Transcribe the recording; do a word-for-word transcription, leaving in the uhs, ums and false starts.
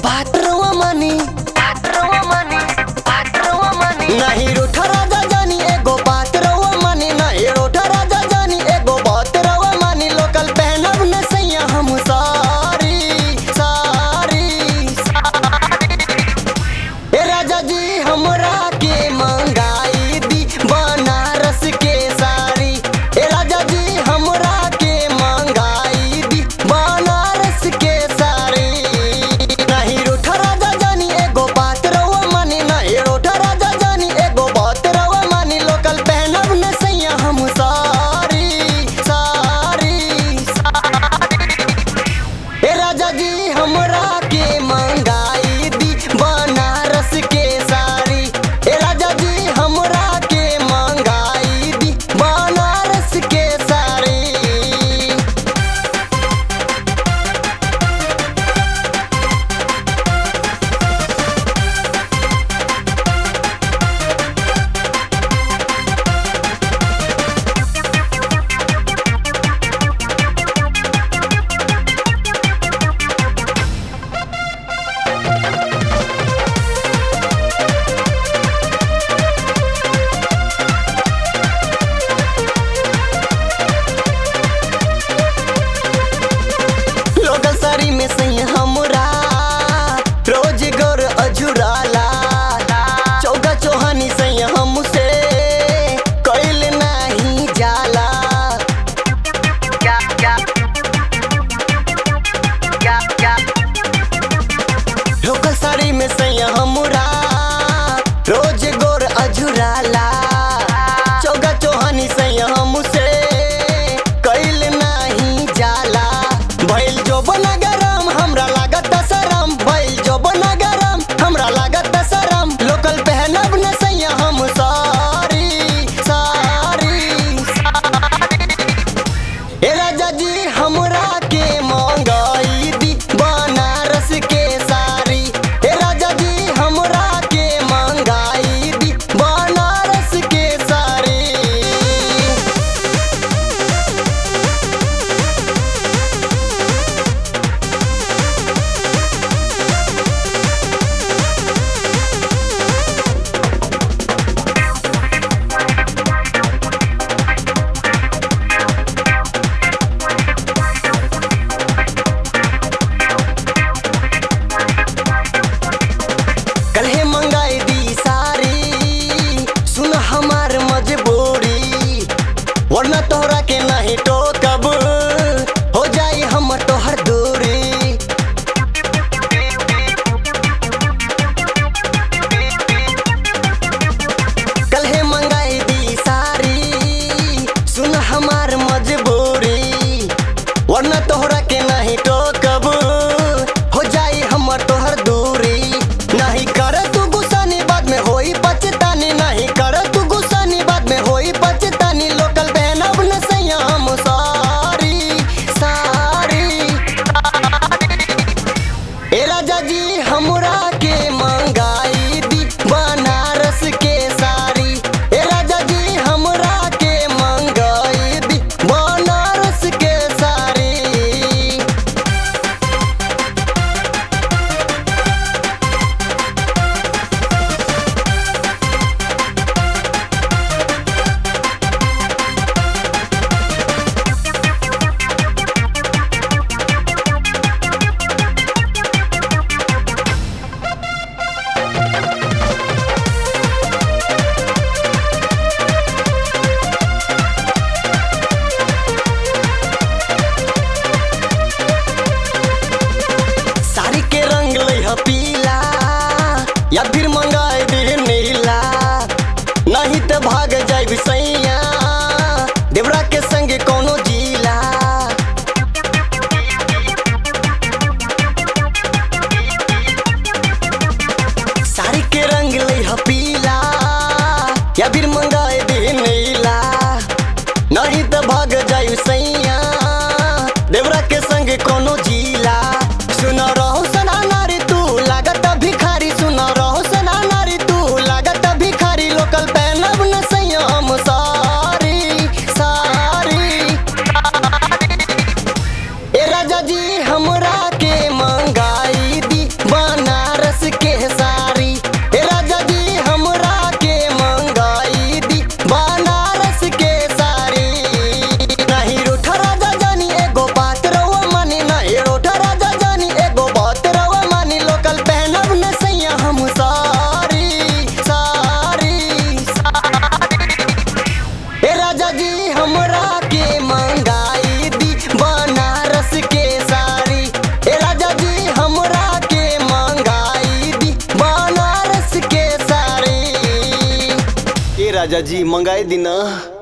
बात रवा मानी बात रवा मानी बात रवा मानी नहीं रूठा राजा जानी एगो बात रवा मानी नहीं रूठा राजा जानी एगो बात रवा मानी लोकल पहनब न सैया हम सारी सारी ए राजा जी हमरा के मंगाई दी बनारस के साड़ी ए राजा जी हमरा के मंगाई दी बनारस के साड़ी नहीं रूठा राजा जानी एगो बात रवा मानी नहीं रूठा राजा जानी एगो बात रवा मानी लोकल पहनब न सैया हम सारी सारी ए राजा जी हमरा के मंगाई दी बनारस के साड़ी ए राजा जी हमरा के मंगाई दी बनारस के साड़ी। लोकल साड़ी में सैया हमरा रोज गोर अजुराला चौका चौहानी सैया हमसे कैल नहीं जाला क्या क्या क्या क्या लोकल साड़ी में सैया हमरा रोज गोर अजुराला चौका चौहानी सैया हमसे कैल नहीं जाला भइल जो बना गरम हमरा लागत शरम भइल जो बना गरम हमरा लागत शरम लोकल पहनब न सैया हम सारी सारी ए राजा जी हमरा के मंगाई दी बनारस के साड़ी ए राजा जी हमरा के मंगाई राजा जी मंगाई दी ना।